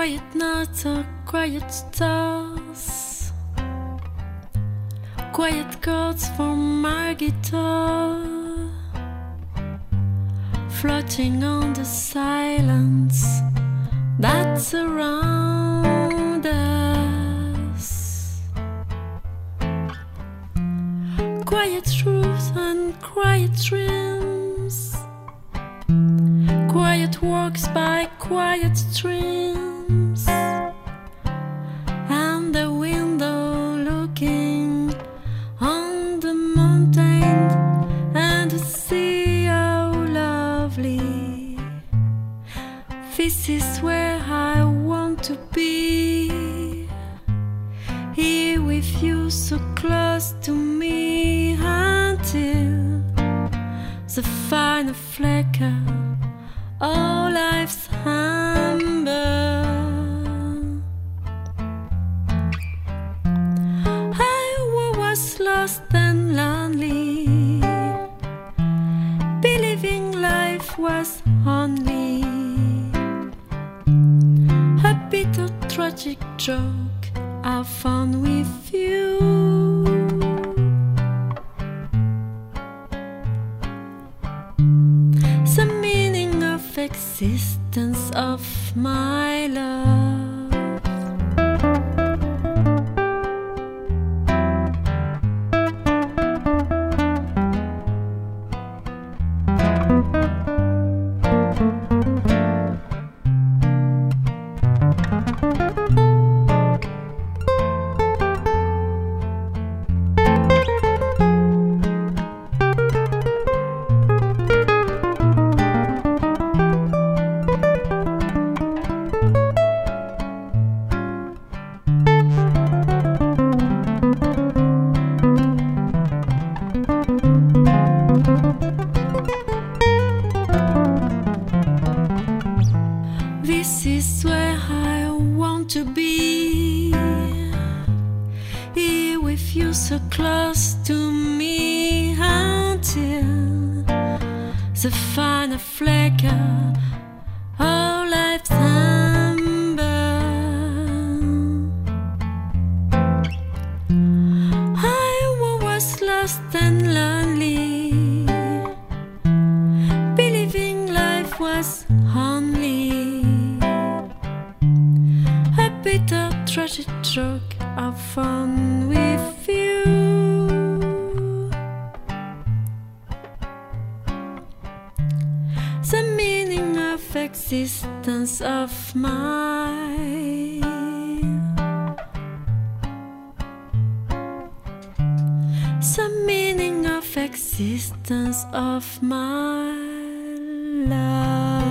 Quiet nights or quiet stars, quiet chords from my guitar, floating on the silence that surrounds us. Quiet truths and quiet dreams, quiet walks by quiet streams, and the window looking on the mountain and the sea, how lovely. This is where I want to be, here with you so close to me, until the final flicker of life's amber. I was lost and lonely, believing life was only a bitter tragic joke I found with you. The meaning of existence of my love. This is where I want to be, here with you so close to me, until the final flicker of life's amber. I was lost and lonely, believing life was only bitter tragic joke I found with you. The meaning of existence of mine. The meaning of existence of my love.